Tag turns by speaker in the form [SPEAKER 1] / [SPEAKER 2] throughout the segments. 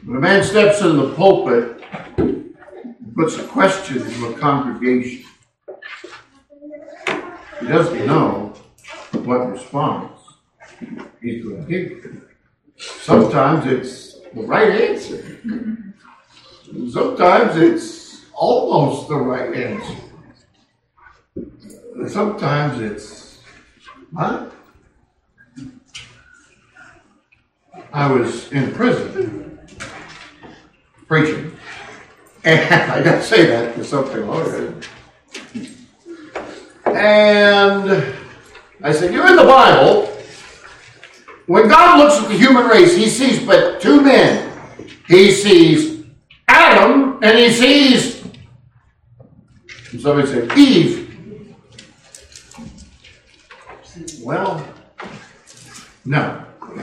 [SPEAKER 1] When a man steps into the pulpit and puts a question to a congregation, he doesn't know what response he's going to give. Sometimes it's the right answer. Sometimes it's almost the right answer. Sometimes it's, what? I was in prison preaching. And I got to say that for something longer. And I said, you're in the Bible. When God looks at the human race, he sees but two men. He sees Adam and he sees, somebody said, Eve. Well, no.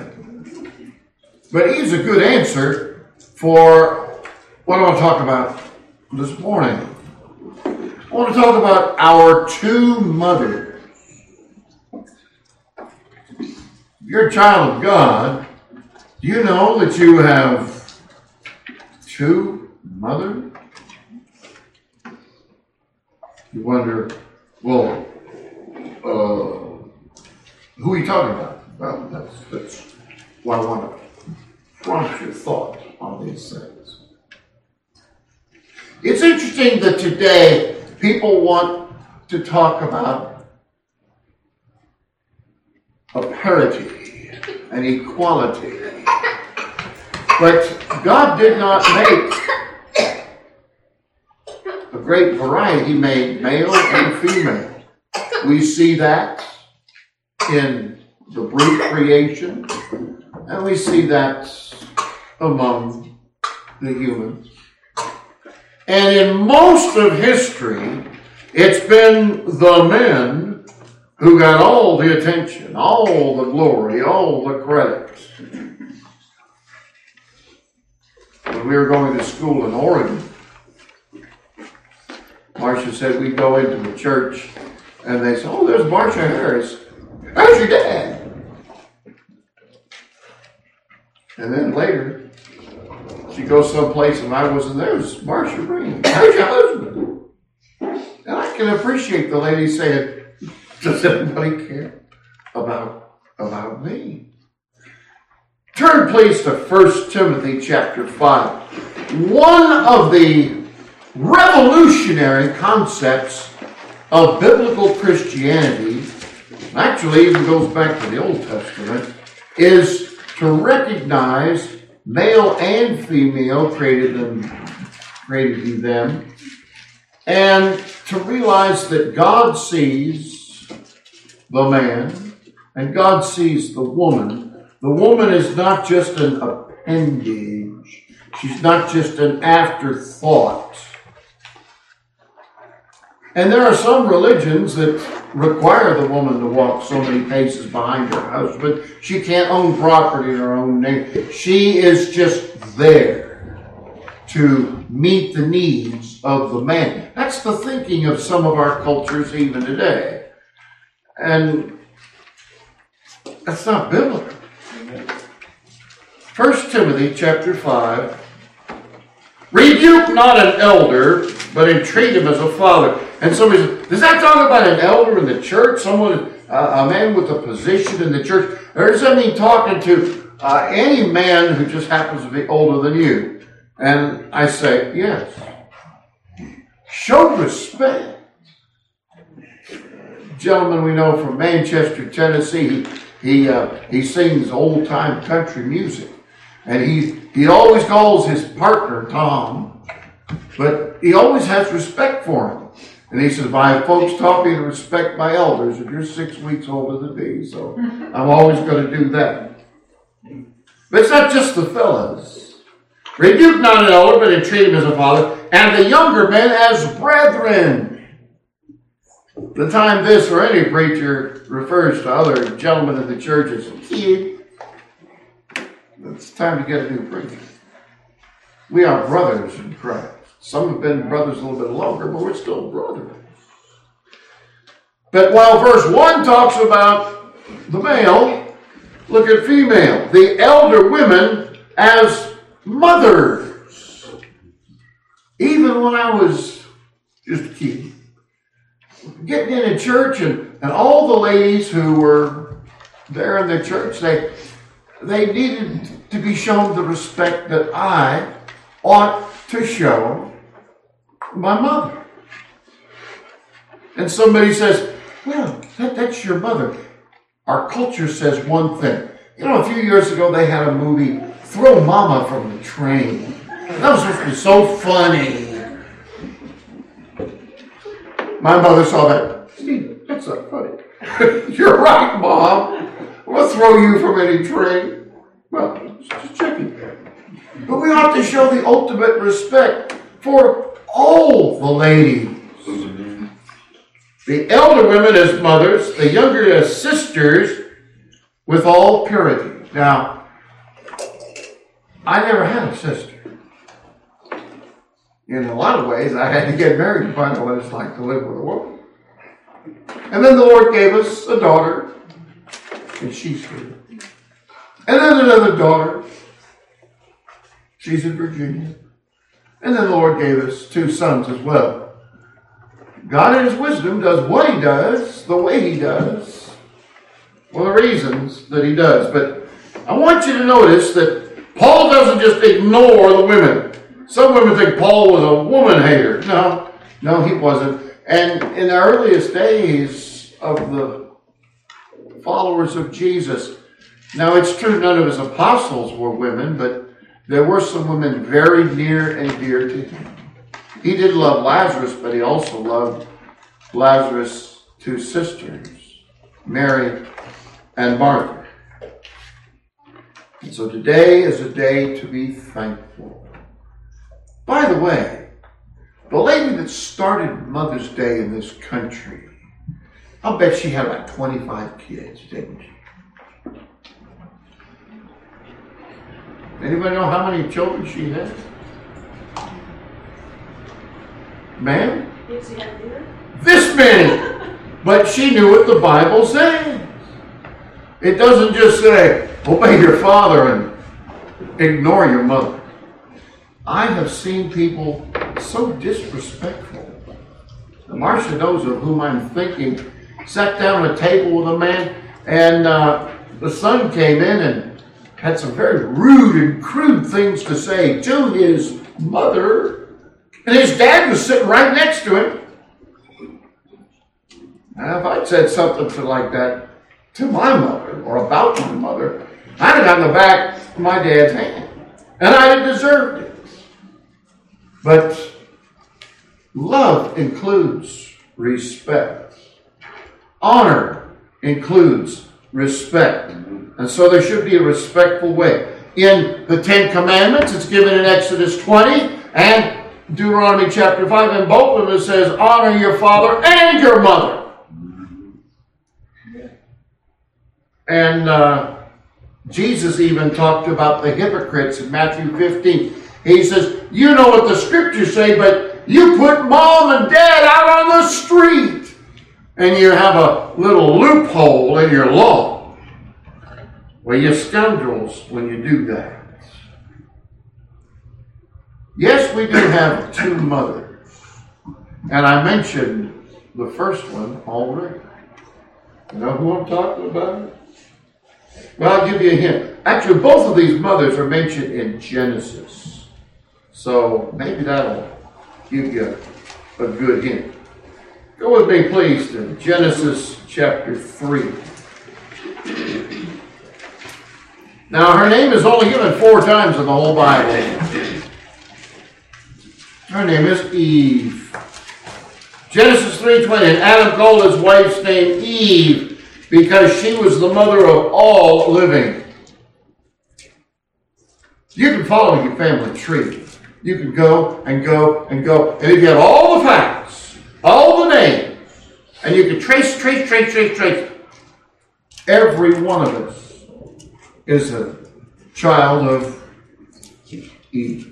[SPEAKER 1] But Eve's a good answer for what I want to talk about this morning. I want to talk about our two mothers. If you're a child of God, do you know that you have two mothers? You wonder, well, who are you talking about? Well, that's why I want to prompt your thought on these things. It's interesting that today people want to talk about a parity, an equality. But God did not make a great variety. He made male and female. We see that in the brute creation, and we see that among the humans. And in most of history, it's been the men who got all the attention, all the glory, all the credit. When we were going to school in Oregon, Marcia said we'd go into the church and they said, oh, there's Marcia Harris. How's your dad? And then later, she goes someplace and I wasn't there. It was Marcia Green. How's your husband? And I can appreciate the lady saying, does anybody care about me? Turn please to 1 Timothy chapter 5. One of the revolutionary concepts of biblical Christianity, actually even goes back to the Old Testament, is to recognize male and female created in them, and to realize that God sees the man and God sees the woman. The woman is not just an appendage. She's not just an afterthought. And there are some religions that require the woman to walk so many paces behind her husband. She can't own property in her own name. She is just there to meet the needs of the man. That's the thinking of some of our cultures even today. And that's not biblical. 1 Timothy chapter 5. Rebuke not an elder, but entreat him as a father. And somebody says, does that talk about an elder in the church? Someone, a man with a position in the church? Or does that mean talking to any man who just happens to be older than you? And I say, yes. Show respect. Gentleman we know from Manchester, Tennessee, he sings old-time country music. And he always calls his partner Tom, but he always has respect for him. And he says, my folks taught me to respect my elders if you're 6 weeks older than me, so I'm always going to do that. But it's not just the fellas. Rebuke not an elder, but entreat him as a father, and the younger men as brethren. The time this or any preacher refers to other gentlemen in the church as a kid, it's time to get a new preacher. We are brothers in Christ. Some have been brothers a little bit longer, but we're still brothers. But while verse 1 talks about the male, look at female. The elder women as mothers. Even when I was just a kid, getting in a church and all the ladies who were there in the church, they needed to be shown the respect that I ought to show my mother. And somebody says, well, that's your mother. Our culture says one thing. You know, a few years ago they had a movie, Throw Mama from the Train. That was supposed to be so funny. My mother saw that. Steve, that's not funny. You're right, Mom. We'll throw you from any train. Well, just checking. But we ought to show the ultimate respect for all the ladies. The elder women as mothers, the younger as sisters, with all purity. Now, I never had a sister. In a lot of ways, I had to get married to find out what it's like to live with a woman. And then the Lord gave us a daughter, and she's here. And then another daughter. She's in Virginia. And then the Lord gave us 2 sons as well. God in His wisdom does what He does, the way He does, for the reasons that He does. But I want you to notice that Paul doesn't just ignore the women. Some women think Paul was a woman hater. No, he wasn't. And in the earliest days of the followers of Jesus, now it's true none of His apostles were women, but there were some women very near and dear to Him. He did love Lazarus, but He also loved Lazarus' 2 sisters, Mary and Martha. And so today is a day to be thankful. By the way, the lady that started Mother's Day in this country, I'll bet she had like 25 kids, didn't she? Anybody know how many children she had? Ma'am? This many! But she knew what the Bible says. It doesn't just say, obey your father and ignore your mother. I have seen people so disrespectful. Marcia knows of whom I'm thinking. Sat down at a table with a man, and the son came in and had some very rude and crude things to say to his mother. And his dad was sitting right next to him. Now, if I'd said something like that to my mother, or about my mother, I'd have gotten the back of my dad's hand. And I'd have deserved it. But love includes respect. Honor includes respect. And so there should be a respectful way. In the 10 Commandments, it's given in Exodus 20 and Deuteronomy chapter 5. In both of them it says, honor your father and your mother. And Jesus even talked about the hypocrites in Matthew 15. He says, you know what the scriptures say, but you put mom and dad out on the street. And you have a little loophole in your law. Well, you scoundrels when you do that. Yes, we do have 2 mothers. And I mentioned the first one already. You know who I'm talking about? Well, I'll give you a hint. Actually, both of these mothers are mentioned in Genesis. So maybe that'll give you a good hint. Go with me, please, to Genesis chapter 3. Now, her name is only given 4 times in the whole Bible. Her name is Eve. Genesis 3:20, and Adam called his wife's name Eve because she was the mother of all living. You can follow your family tree. You can go and go and go. And if you have all the facts, all the names, and you can trace, every one of us is a child of Eve.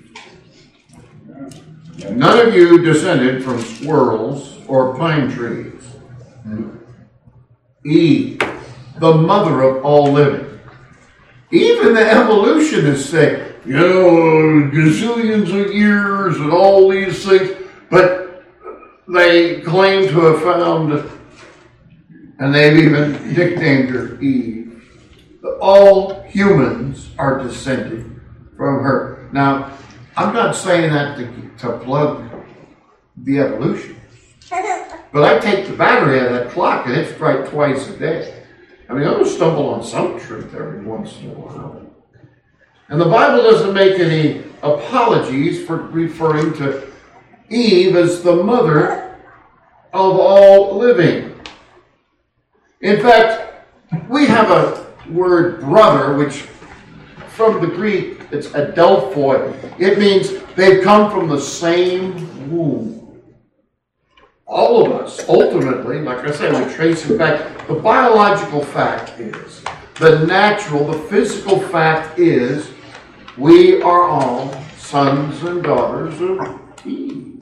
[SPEAKER 1] None of you descended from squirrels or pine trees. Eve, the mother of all living. Even the evolutionists say, gazillions of years and all these things, but they claim to have found, and they've even nicknamed her Eve, that all humans are descended from her. Now, I'm not saying that to plug the evolution, but I take the battery out of that clock and it's bright twice a day. I mean, I'm going to stumble on some truth every once in a while. And the Bible doesn't make any apologies for referring to Eve as the mother of all living. In fact, we have a word brother, which from the Greek, it's adelphoi. It means they've come from the same womb. All of us, ultimately, like I said, we trace it back. The biological fact is, the natural, the physical fact is, we are all sons and daughters of Eve.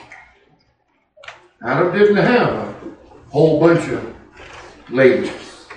[SPEAKER 1] Adam didn't have a whole bunch of ladies.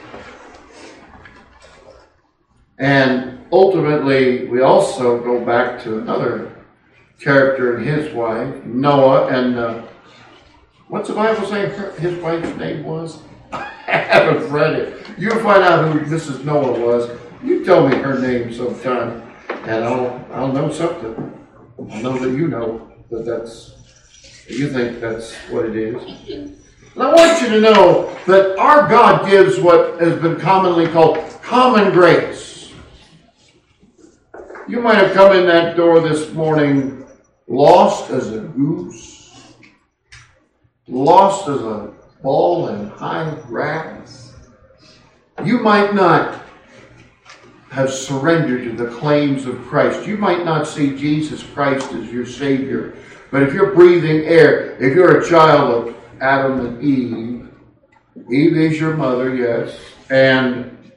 [SPEAKER 1] And ultimately, we also go back to another character and his wife, Noah, and what's the Bible say his wife's name was? I haven't read it. You'll find out who Mrs. Noah was. You tell me her name sometime, and I'll know something. I'll know that you know you think that's what it is. And I want you to know that our God gives what has been commonly called common grace. You might have come in that door this morning lost as a goose, lost as a ball in high grass. You might not have surrendered to the claims of Christ. You might not see Jesus Christ as your Savior. But if you're breathing air, if you're a child of Adam and Eve, Eve is your mother, yes, and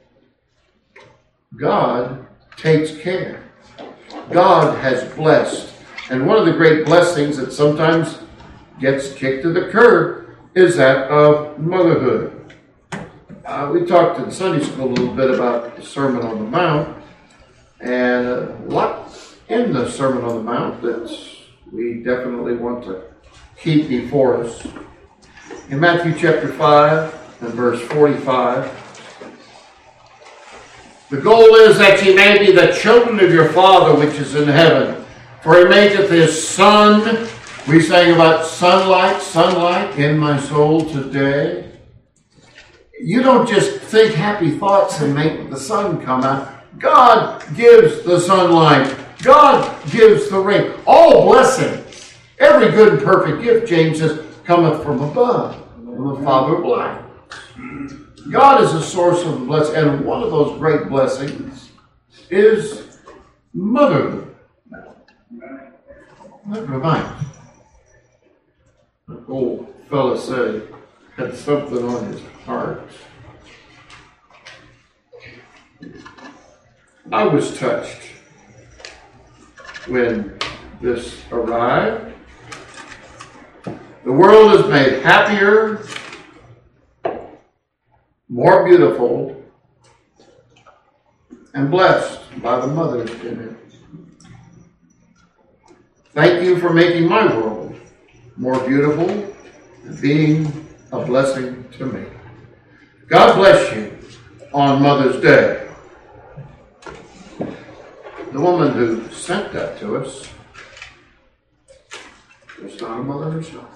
[SPEAKER 1] God takes care. God has blessed. And one of the great blessings that sometimes gets kicked to the curb is that of motherhood. We talked in Sunday school a little bit about the Sermon on the Mount, and a lot in the Sermon on the Mount that we definitely want to keep before us. In Matthew chapter 5 and verse 45, the goal is that ye may be the children of your Father which is in heaven. For he maketh his sun. We sang about sunlight in my soul today. You don't just think happy thoughts and make the sun come out. God gives the sunlight. God gives the rain. All blessings. Every good and perfect gift, James says, cometh from above, from the Father of lights. God is the source of the blessing, and one of those great blessings is motherhood. Never mind. The old fella said he had something on his heart. I was touched when this arrived. The world is made happier, more beautiful, and blessed by the mothers in it. Thank you for making my world more beautiful and being a blessing to me. God bless you on Mother's Day. The woman who sent that to us was not a mother herself.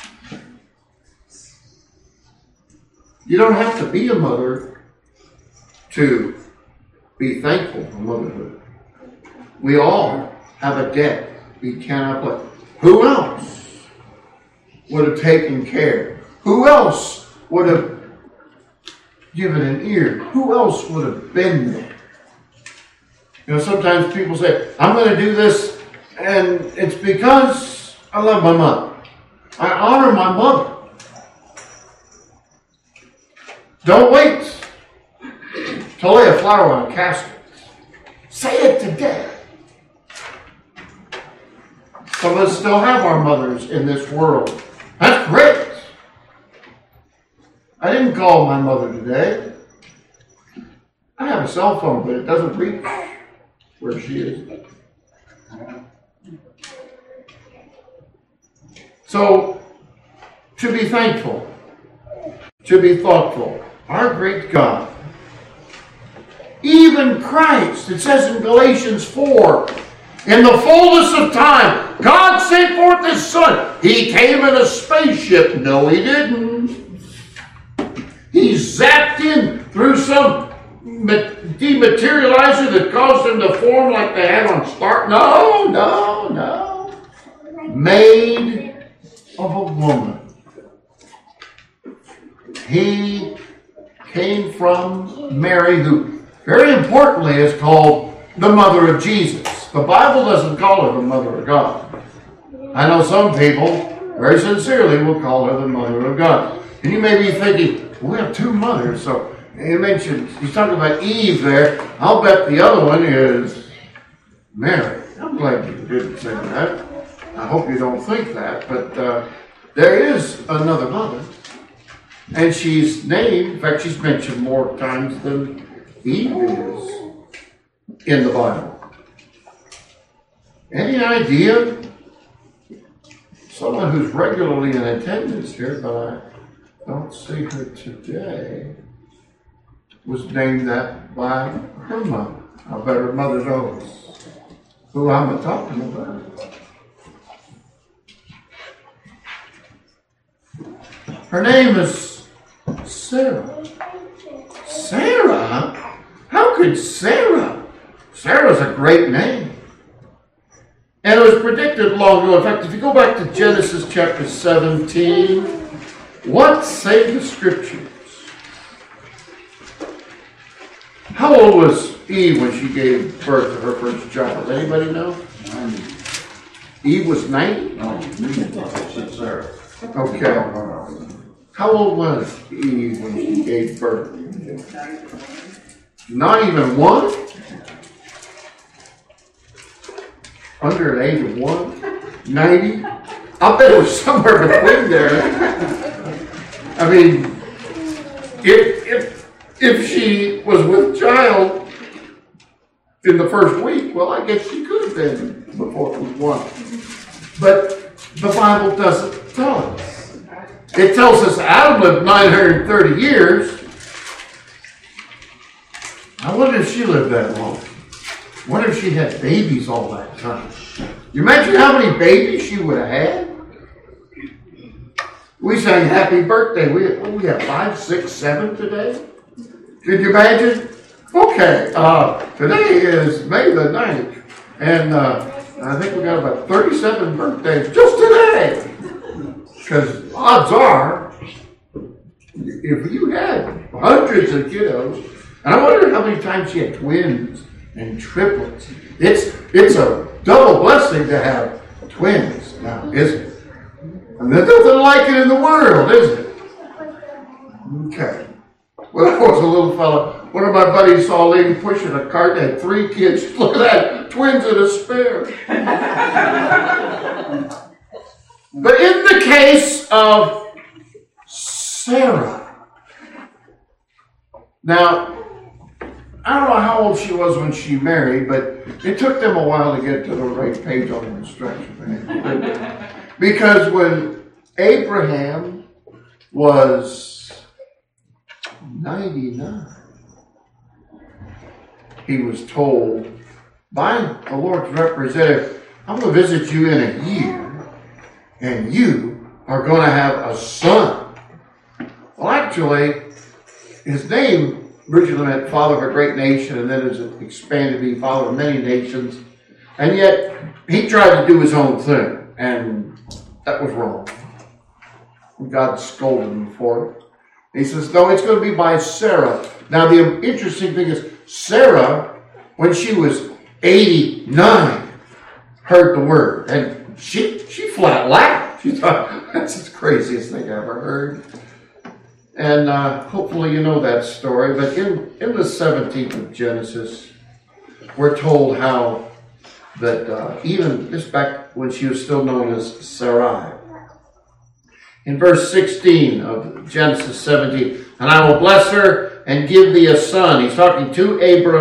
[SPEAKER 1] You don't have to be a mother to be thankful for motherhood. We all have a debt we cannot pay. Who else would have taken care? Who else would have given an ear? Who else would have been there? You know, sometimes people say, I'm going to do this, and it's because I love my mother. I honor my mother. Don't wait to lay a flower on a casket. Say it today. Some of us still have our mothers in this world. That's great. I didn't call my mother today. I have a cell phone, but it doesn't reach where she is. So, to be thankful, to be thoughtful, our great God, even Christ, it says in Galatians 4, in the fullness of time, God sent forth His Son. He came in a spaceship. No, He didn't. He zapped in through some dematerializer that caused Him to form like they had on Star. No. Made of a woman. He came from Mary, who, very importantly, is called the mother of Jesus. The Bible doesn't call her the mother of God. I know some people, very sincerely, will call her the mother of God. And you may be thinking, well, we have two mothers. So you mentioned, he's talking about Eve there. I'll bet the other one is Mary. I'm glad you didn't say that. I hope you don't think that. But there is another mother. And she's named, in fact, she's mentioned more times than Eve is in the Bible. Any idea? Someone who's regularly in attendance here, but I don't see her today, was named that by her mother. I bet her mother knows who I'm talking about. Her name is Sarah. Sarah? How could Sarah? Sarah's a great name. And it was predicted long ago. In fact, if you go back to Genesis chapter 17, what say the Scriptures? How old was Eve when she gave birth to her first child? Anybody know? 90. Eve was 90? No, Sarah. Okay. How old was Eve when she gave birth? Not even one? Under the age of 1? 90? I'll bet it was somewhere between there. I mean, if she was with child in the first week, well, I guess she could have been before it was 1. But the Bible doesn't tell us. It tells us Adam lived 930 years. I wonder if she lived that long. I wonder if she had babies all that time. You imagine how many babies she would have had? We sang happy birthday. We have 5, 6, 7 today. Can you imagine? Okay, today is May the 9th. And I think we got about 37 birthdays just today. Because odds are, if you had hundreds of kiddos, and I wonder how many times she had twins and triplets. It's a double blessing to have twins now, isn't it? And there's nothing like it in the world, is it? Okay. Well, I was a little fella. One of my buddies saw a lady pushing a cart that had 3 kids. Look at that, twins and a spare. But in the case of Sarah, now, I don't know how old she was when she married, but it took them a while to get to the right page on the instruction. Because when Abraham was 99, he was told by the Lord's representative, I'm going to visit you in a year, and you are going to have a son. Well, actually, his name originally meant father of a great nation, and then it expanded to be father of many nations. And yet, he tried to do his own thing, and that was wrong. God scolded him for it. He says, no, it's going to be by Sarah. Now, the interesting thing is, Sarah, when she was 89, heard the word. And she flat laughed. She thought, that's the craziest thing I ever heard. And hopefully you know that story. But in the 17th of Genesis, we're told how that even this back when she was still known as Sarai. In verse 16 of Genesis 17, and I will bless her and give thee a son. He's talking to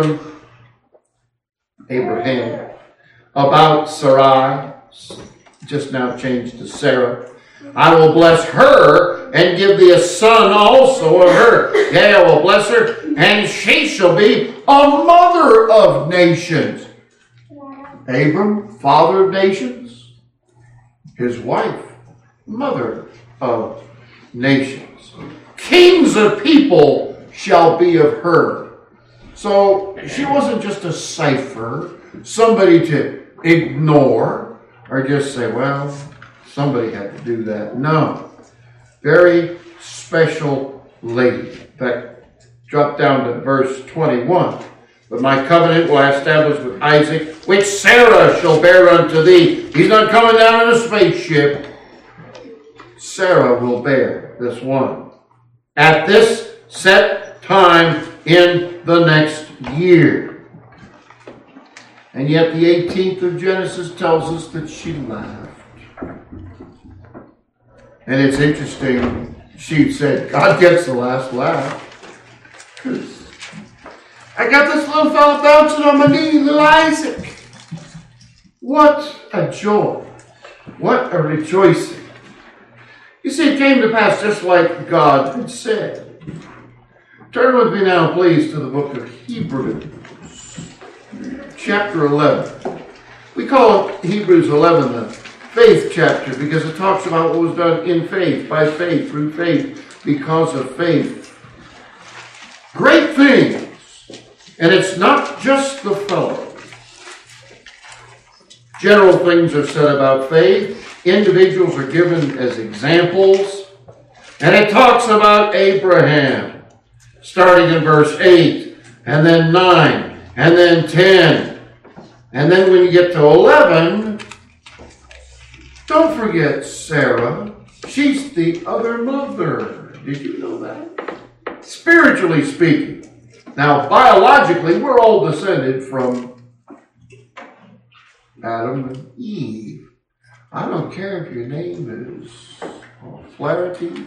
[SPEAKER 1] Abraham, about Sarai, just now changed to Sarah. I will bless her and give thee a son also of her. Yea, I will bless her, and she shall be a mother of nations. Abram, father of nations. His wife, mother of nations. Kings of people shall be of her. So she wasn't just a cipher, somebody to ignore or just say, well, somebody had to do that. No. Very special lady. In fact, drop down to verse 21. But my covenant will I establish with Isaac, which Sarah shall bear unto thee. He's not coming down in a spaceship. Sarah will bear this one. At this set time in the next year. And yet the 18th of Genesis tells us that she laughed. And it's interesting, she said, God gets the last laugh. I got this little fella bouncing on my knee, little Isaac. What a joy. What a rejoicing. You see, it came to pass just like God had said. Turn with me now, please, to the book of Hebrews, chapter 11. We call it Hebrews 11 the faith chapter because it talks about what was done in faith, by faith, through faith, because of faith. Great things. And it's not just the fellow. General things are said about faith. Individuals are given as examples. And it talks about Abraham, starting in verse 8, and then 9, and then 10. And then when you get to 11, don't forget Sarah. She's the other mother. Did you know that? Spiritually speaking. Now, biologically, we're all descended from Adam and Eve. I don't care if your name is Flaherty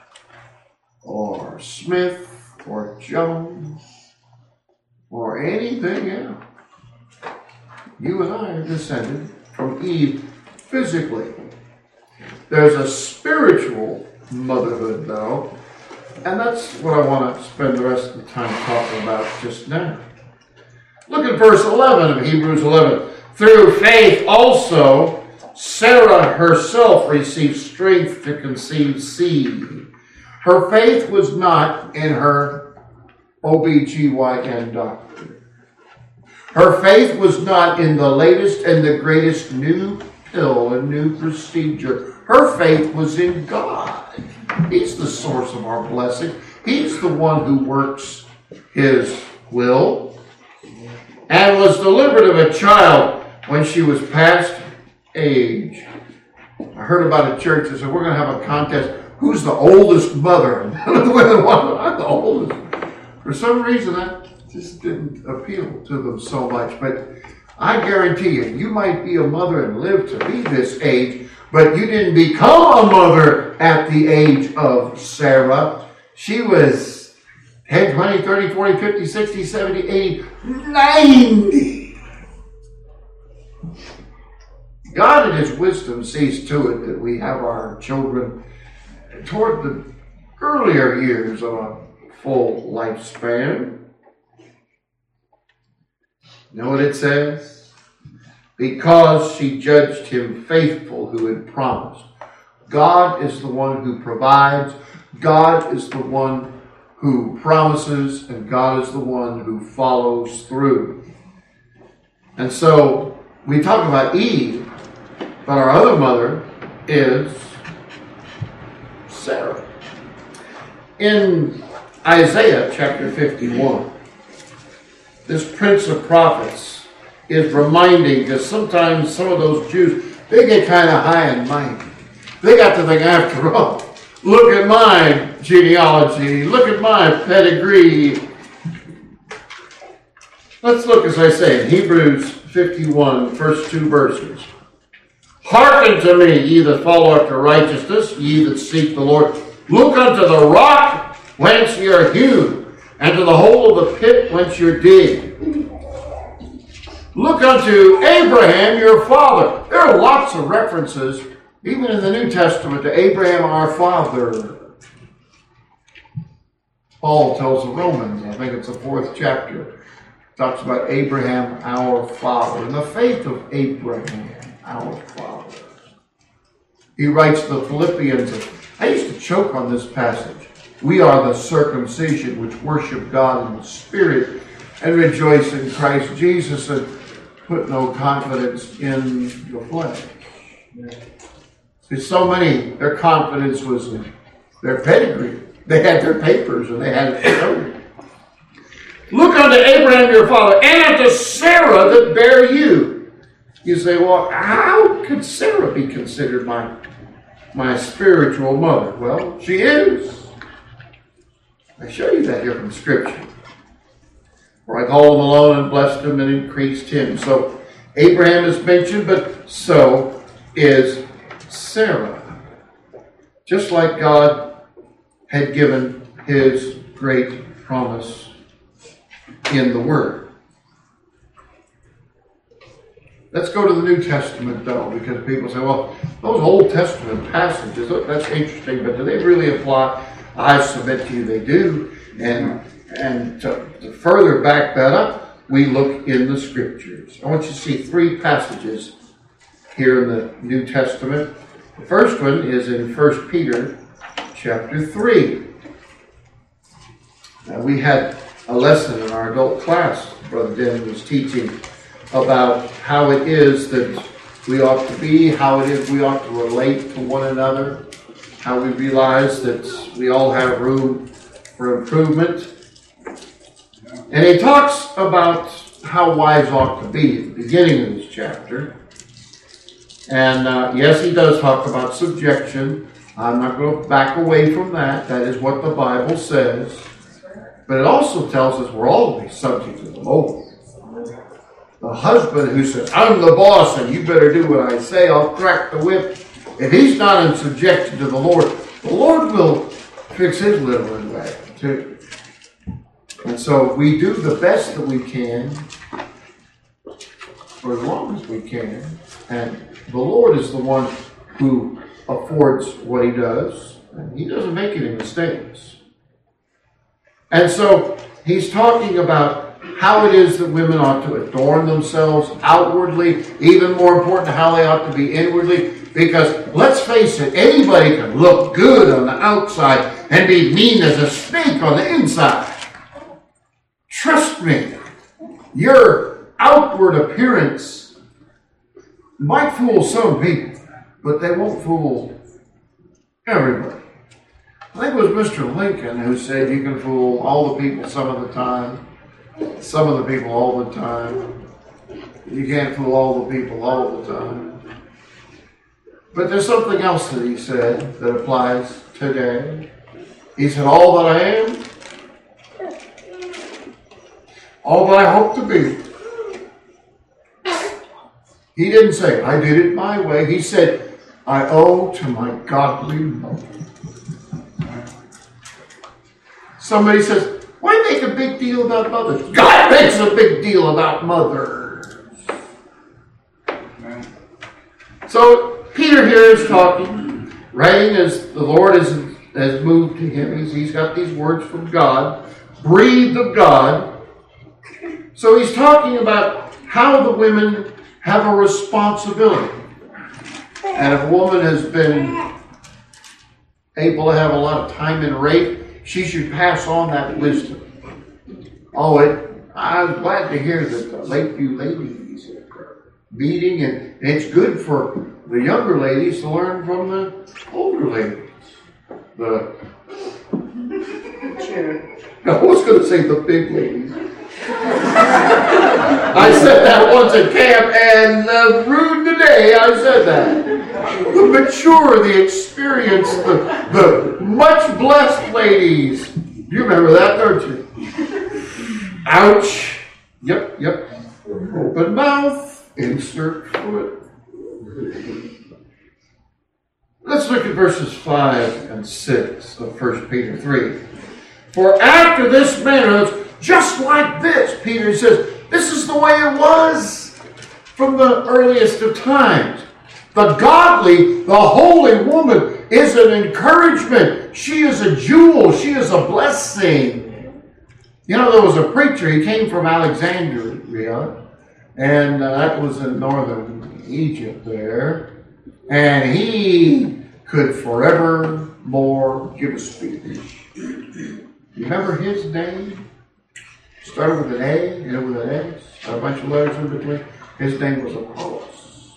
[SPEAKER 1] or Smith or Jones or anything else. You and I are descended from Eve physically. There's a spiritual motherhood, though, and that's what I want to spend the rest of the time talking about just now. Look at verse 11 of Hebrews 11. Through faith also, Sarah herself received strength to conceive seed. Her faith was not in her OBGYN doctor. Her faith was not in the latest and the greatest new pill and new procedure. Her faith was in God. He's the source of our blessing. He's the one who works His will. And was delivered of a child when she was past age. I heard about a church that said, we're going to have a contest. Who's the oldest mother? And the women wanted, I'm the oldest. For some reason, that just didn't appeal to them so much. But I guarantee you, you might be a mother and live to be this age, but you didn't become a mother at the age of Sarah. She was 10, 20, 30, 40, 50, 60, 70, 80, 90. God in His wisdom sees to it that we have our children toward the earlier years of a full lifespan. You know what it says? Because she judged him faithful who had promised. God is the one who provides. God is the one who promises. And God is the one who follows through. And so we talk about Eve, but our other mother is Sarah. In Isaiah chapter 51, this prince of prophets is reminding, because sometimes some of those Jews, they get kind of high and mighty. They got to think, after all, look at my genealogy, look at my pedigree. Let's look, as I say, in Hebrews 51, first 2 verses. Hearken to me, ye that follow after righteousness, ye that seek the Lord. Look unto the rock whence ye are hewn, and to the hole of the pit whence you dig. Look unto Abraham your father. There are lots of references, even in the New Testament, to Abraham our father. Paul tells the Romans, I think it's the 4th chapter, talks about Abraham our father and the faith of Abraham our father. He writes to the Philippians, I used to choke on this passage. We are the circumcision which worship God in the Spirit and rejoice in Christ Jesus and put no confidence in the flesh. Because so many, their confidence was in their pedigree. They had their papers and they had it. Look unto Abraham your father and unto Sarah that bare you. You say, well, how could Sarah be considered my spiritual mother? Well, she is. I show you that here from Scripture. For I called him alone and blessed him and increased him. So Abraham is mentioned, but so is Sarah. Just like God had given his great promise in the Word. Let's go to the New Testament, though, because people say, well, those Old Testament passages, that's interesting, but do they really apply? I submit to you they do. And to further back that up, we look in the Scriptures. I want you to see 3 passages here in the New Testament. The first one is in 1 Peter chapter 3. Now, we had a lesson in our adult class. Brother Denny was teaching about how it is that we ought to be, how it is we ought to relate to one another, how we realize that we all have room for improvement. And he talks about how wives ought to be at the beginning of this chapter. And yes, he does talk about subjection. I'm not going to back away from that. That is what the Bible says. But it also tells us we're all to be subject to the Lord. The husband who says, I'm the boss and you better do what I say, I'll crack the whip. If he's not in subjection to the Lord will fix his little way too. And so we do the best that we can for as long as we can. And the Lord is the one who affords what he does. And he doesn't make any mistakes. And so he's talking about how it is that women ought to adorn themselves outwardly, even more important, how they ought to be inwardly. Because let's face it, anybody can look good on the outside and be mean as a snake on the inside. Trust me, your outward appearance might fool some people, but they won't fool everybody. I think it was Mr. Lincoln who said you can fool all the people some of the time, some of the people all the time. You can't fool all the people all the time. But there's something else that he said that applies today. He said, all that I am, all that I hope to be. He didn't say, I did it my way. He said, I owe to my godly mother. Somebody says, why make a big deal about mothers? God makes a big deal about mothers. So Peter here is talking, writing as the Lord has moved to him. He's got these words from God, breathed of God. So he's talking about how the women have a responsibility. And if a woman has been able to have a lot of time in rape, she should pass on that wisdom. I'm glad to hear that the Lakeview ladies are meeting, and it's good for the younger ladies to learn from the older ladies. I was going to say the big ladies. I said that once at camp, and rude today I said that. The mature, the experienced, the much blessed ladies. You remember that, don't you? Ouch. Yep. Open mouth, insert foot. Let's look at verses 5 and 6 of 1 Peter 3. For after this manner, just like this, Peter says, this is the way it was from the earliest of times. The godly, the holy woman is an encouragement. She is a jewel. She is a blessing. You know, there was a preacher. He came from Alexandria, and that was in northern Egypt there. And he could forevermore give a speech. You remember his name? Started with an A, ended with an S, a bunch of letters in between. His name was Apollos.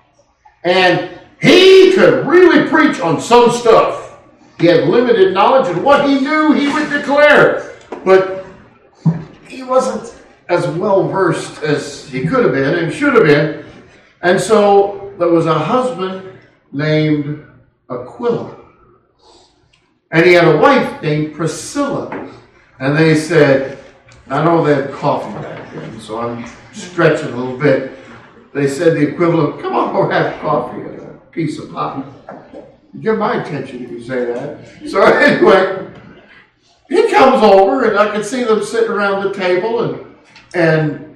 [SPEAKER 1] And he could really preach on some stuff. He had limited knowledge, and what he knew, he would declare. But he wasn't as well versed as he could have been and should have been. And so there was a husband named Aquila. And he had a wife named Priscilla. And they said, I know they had coffee back then, so I'm stretching a little bit. They said the equivalent, come on, go have coffee and a piece of pie. Get my attention if you say that. So anyway, he comes over, and I can see them sitting around the table, and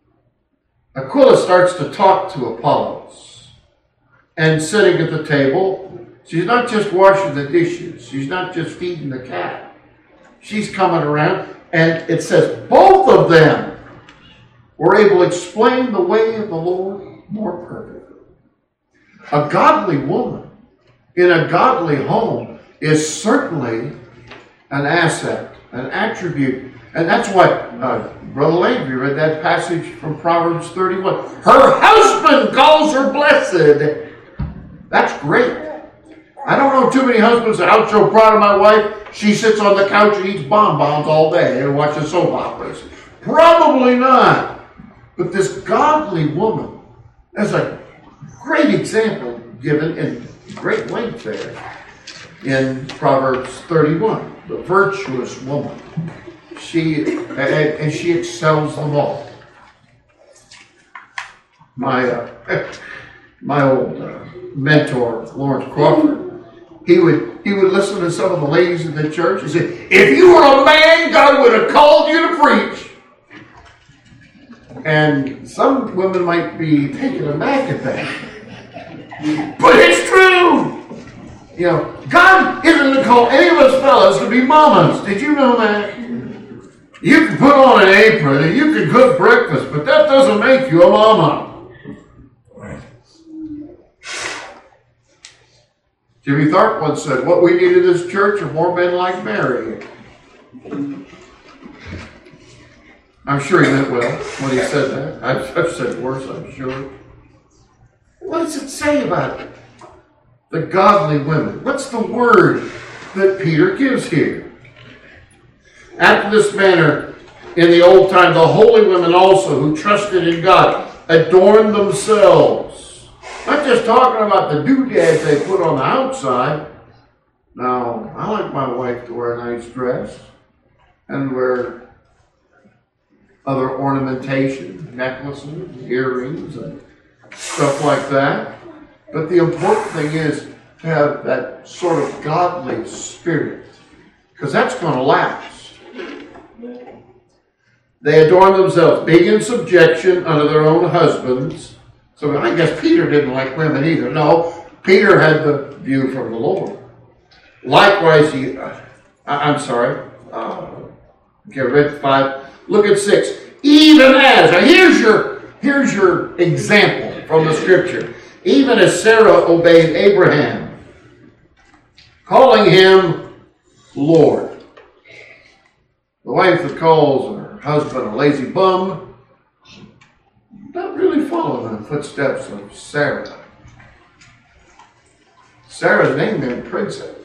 [SPEAKER 1] Aquila starts to talk to Apollos. And sitting at the table, she's not just washing the dishes. She's not just feeding the cat. She's coming around, and it says both of them were able to explain the way of the Lord more perfectly. A godly woman in a godly home is certainly an asset, an attribute. And that's why Brother Landry read that passage from Proverbs 31. Her husband calls her blessed. That's great. I don't know too many husbands that I'm so proud of my wife. She sits on the couch and eats bonbons all day and watches soap operas. Probably not. But this godly woman, there's a great example given in great length there in Proverbs 31. The virtuous woman. She excels them all. My old mentor, Lawrence Crawford, he would listen to some of the ladies in the church and say, if you were a man, God would have called you to preach. And some women might be taken aback at that. But it's true. You know, God isn't going to call any of us fellas to be mamas. Did you know that? You can put on an apron and you can cook breakfast, but that doesn't make you a mama. Jimmy Tharp once said, what we need in this church are more men like Mary. I'm sure he meant well when he said that. I've said worse, I'm sure. What does it say about it? The godly women. What's the word that Peter gives here? After this manner, in the old time, the holy women also, who trusted in God, adorned themselves. Not just talking about the doodads they put on the outside. Now, I like my wife to wear a nice dress and wear other ornamentation, necklaces, earrings, and stuff like that. But the important thing is to have that sort of godly spirit, because that's going to last. They adorn themselves, being in subjection unto their own husbands. So I guess Peter didn't like women either. No, Peter had the view from the Lord. Likewise, read 5. Look at 6. Even as, now here's your example from the scripture. Even as Sarah obeyed Abraham, calling him Lord. The wife that calls her husband a lazy bum, not really following the footsteps of Sarah. Sarah's name meant princess.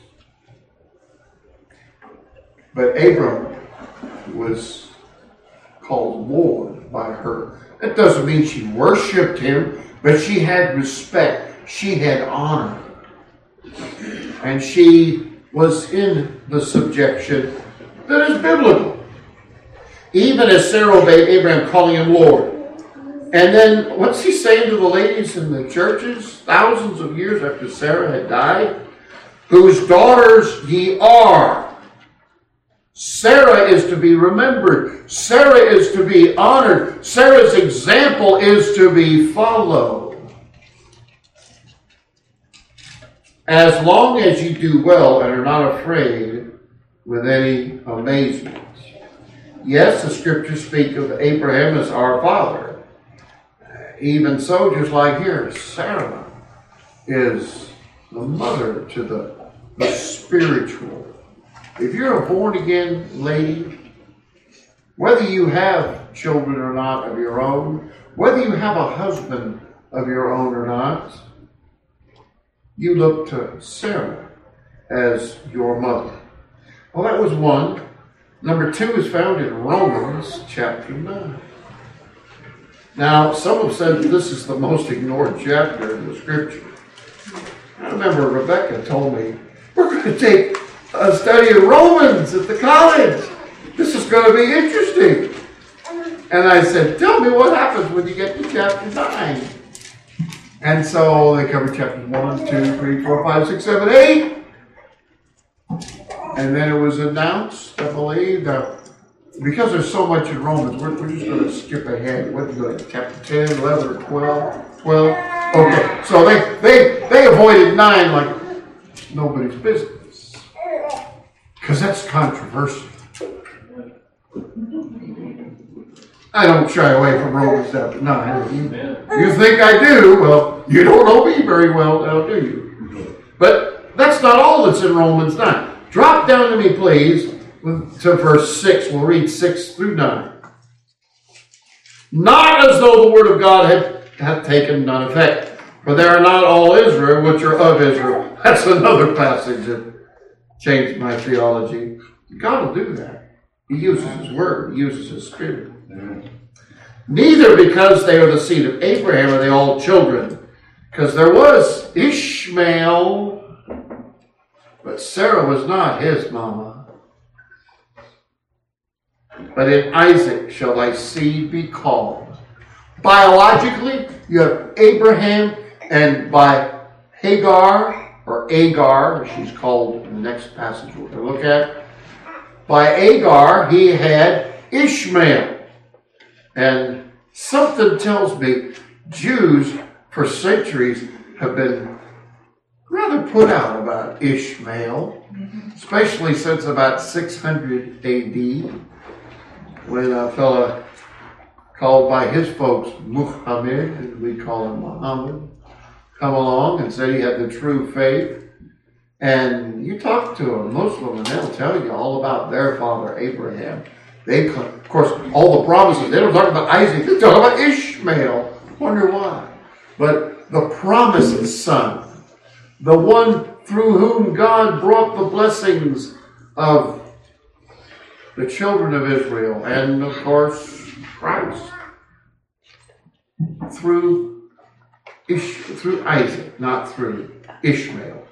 [SPEAKER 1] But Abram was called Lord by her. That doesn't mean she worshipped him, but she had respect. She had honor. And she was in the subjection that is biblical. Even as Sarah obeyed Abraham, calling him Lord. And then, what's he saying to the ladies in the churches, thousands of years after Sarah had died? Whose daughters ye are. Sarah is to be remembered. Sarah is to be honored. Sarah's example is to be followed. As long as you do well and are not afraid with any amazement. Yes, the scriptures speak of Abraham as our father. Even so, just like here, Sarah is the mother to the spiritual. If you're a born-again lady, whether you have children or not of your own, whether you have a husband of your own or not, you look to Sarah as your mother. Well, that was one. Number two is found in Romans chapter 9. Now, some have said that this is the most ignored chapter in the scripture. I remember Rebecca told me, we're going to take a study of Romans at the college. This is going to be interesting. And I said, tell me what happens when you get to chapter 9. And so they covered chapters 1, 2, 3, 4, 5, 6, 7, 8. And then it was announced, I believe, that because there's so much in Romans, we're just going to skip ahead. What do you go to chapter 10, 11, or 12? 12? Okay, so they avoided 9 like nobody's business. Because that's controversial. I don't shy away from Romans chapter 9. You think I do? Well, you don't know me very well now, do you? But that's not all that's in Romans 9. Drop down to me, please, to verse 6. We'll read 6 through 9. Not as though the word of God had taken none effect, for they are not all Israel which are of Israel. That's another passage that changed my theology. God will do that. He uses His word. He uses His Spirit. Neither because they are the seed of Abraham are they all children, because there was Ishmael, but Sarah was not his mama. But in Isaac shall thy seed be called. Biologically, you have Abraham, and by Hagar, or Agar, as she's called in the next passage we're going to look at, by Agar he had Ishmael. And something tells me Jews for centuries have been rather put out about Ishmael, especially since about 600 AD, when a fella called by his folks Muhammad, and we call him Muhammad, come along and said he had the true faith. And you talk to a Muslim and they'll tell you all about their father Abraham. They, of course, all the promises, they don't talk about Isaac, they talk about Ishmael. Wonder why. But the promised son, the one through whom God brought the blessings of the children of Israel, and of course, Christ, through Isaac, not through Ishmael.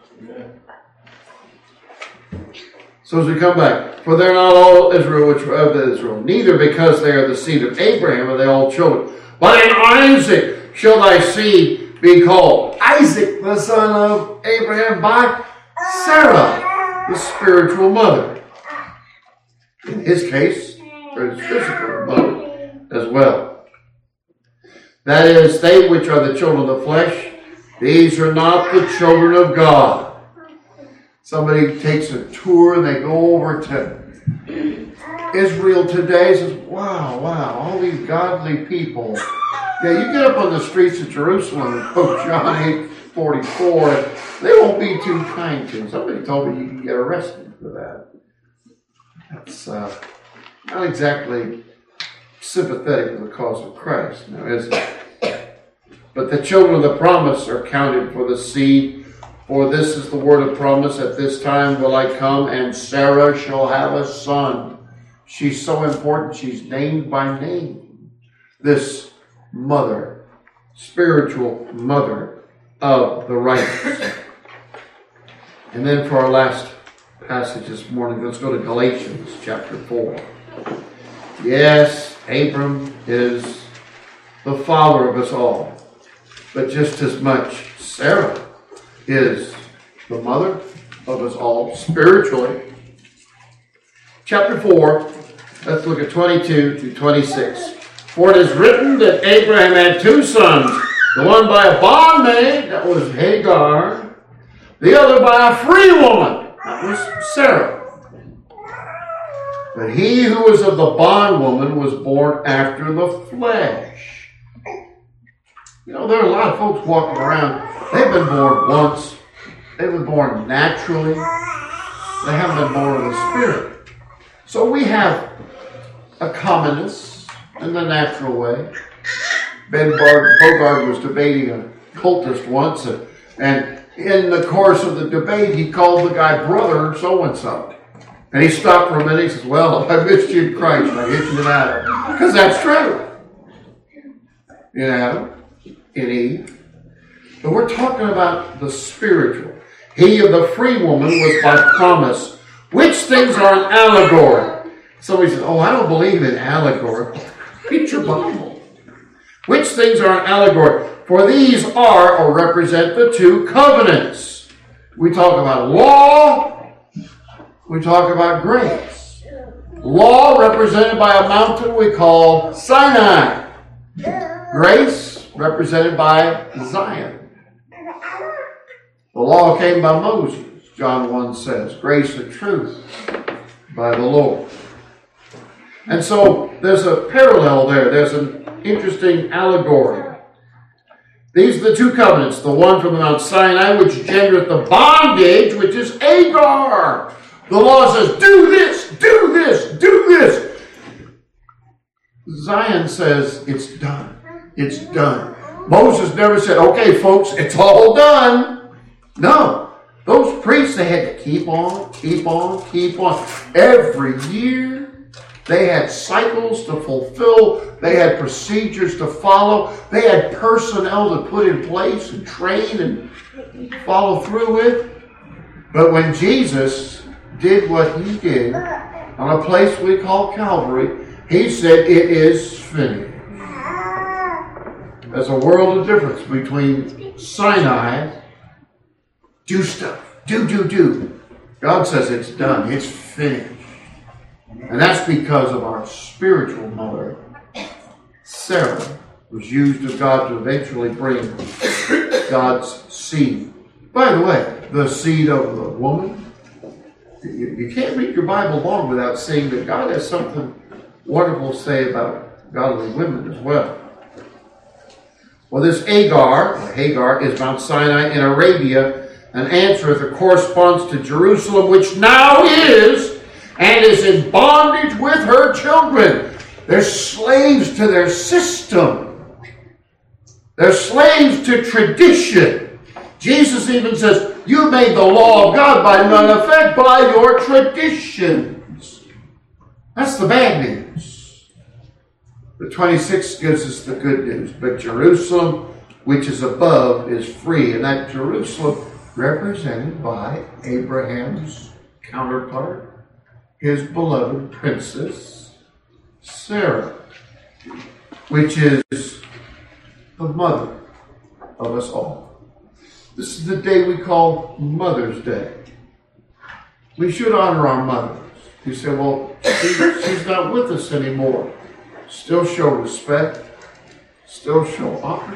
[SPEAKER 1] So as we come back, for they're not all Israel which were of Israel, neither because they are the seed of Abraham are they all children. But in Isaac shall thy seed be called. Isaac, the son of Abraham by Sarah, the spiritual mother. In his case, for his physical mother as well. That is, they which are the children of the flesh, these are not the children of God. Somebody takes a tour and they go over to Israel today and says, wow, all these godly people. Yeah, you get up on the streets of Jerusalem and quote John 8:44, they won't be too kind to you. Somebody told me you can get arrested for that. That's not exactly sympathetic to the cause of Christ, now is it? But the children of the promise are counted for the seed. For this is the word of promise, at this time will I come, and Sarah shall have a son. She's so important, she's named by name. This mother, spiritual mother of the righteous. And then for our last passage this morning, let's go to Galatians chapter 4. Yes, Abram is the father of us all, but just as much Sarah is the mother of us all spiritually. chapter 4, let's look at 22 to 26. For it is written that Abraham had two sons, the one by a bondmaid, that was Hagar, the other by a free woman, that was Sarah. But he who was of the bondwoman was born after the flesh. You know, there are a lot of folks walking around, they've been born once, they've been born naturally, they haven't been born of the Spirit. So we have a commonness in the natural way. Ben Bogard was debating a cultist once, and in the course of the debate, he called the guy brother so-and-so. And he stopped for a minute. He says, well, I missed you in Christ. I hit you in Adam. Because that's true. In Adam, in Eve. But we're talking about the spiritual. He of the free woman was by promise. Which things are an allegory? Somebody says, oh, I don't believe in allegory. Read your Bible. Which things are an allegory? For these are or represent the two covenants. We talk about law. We talk about grace. Law represented by a mountain we call Sinai. Grace represented by Zion. The law came by Moses, John 1 says. Grace and truth by the Lord. And so there's a parallel there. There's an interesting allegory. These are the two covenants. The one from Mount Sinai, which gendereth the bondage, which is Hagar. The law says, do this, do this, do this. Zion says, it's done. It's done. Moses never said, okay, folks, it's all done. No. Those priests, they had to keep on, keep on, keep on. Every year, they had cycles to fulfill. They had procedures to follow. They had personnel to put in place and train and follow through with. But when Jesus did what he did on a place we call Calvary, he said, it is finished. There's a world of difference between Sinai, do stuff, do. God says it's done, it's finished. And that's because of our spiritual mother. Sarah was used of God to eventually bring God's seed. By the way, the seed of the woman, you can't read your Bible long without seeing that God has something wonderful to say about godly women as well. Well, this Hagar is Mount Sinai in Arabia, and answereth or corresponds to Jerusalem, which now is, and is in bondage with her children. They're slaves to their system. They're slaves to tradition. Jesus even says, you made the law of God by none effect by your traditions. That's the bad news. The 26 gives us the good news. But Jerusalem, which is above, is free. And that Jerusalem represented by Abraham's counterpart, his beloved princess, Sarah, which is the mother of us all. This is the day we call Mother's Day. We should honor our mothers. You say, well, she's not with us anymore. Still show respect. Still show honor.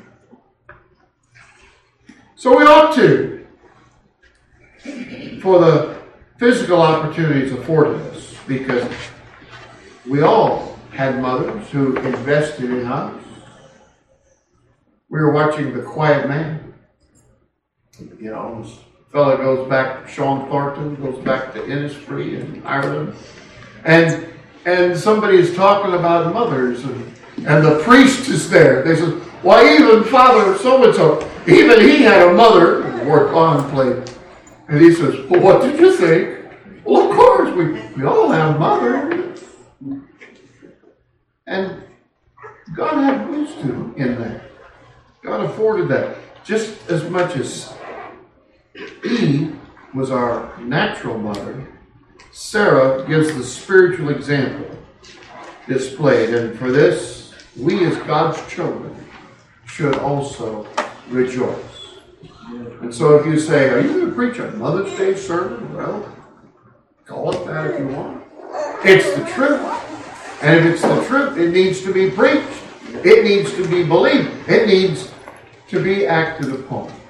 [SPEAKER 1] So we ought to, for the physical opportunities afforded us, because we all had mothers who invested in us. We were watching The Quiet Man. You know, this fellow goes back, Sean Thornton goes back to Innisfree in Ireland. And somebody is talking about mothers, and the priest is there. They said, why, even Father so-and-so, even he had a mother, wore contemplate. And he says, well, what did you think? Well, of course, we all have mothers. And God had wisdom in that. God afforded that. Just as much as Eve was our natural mother, Sarah gives the spiritual example displayed. And for this, we as God's children should also rejoice. And so if you say, are you going to preach a Mother's Day sermon? Well, call it that if you want. It's the truth. And if it's the truth, it needs to be preached. It needs to be believed. It needs to be acted upon.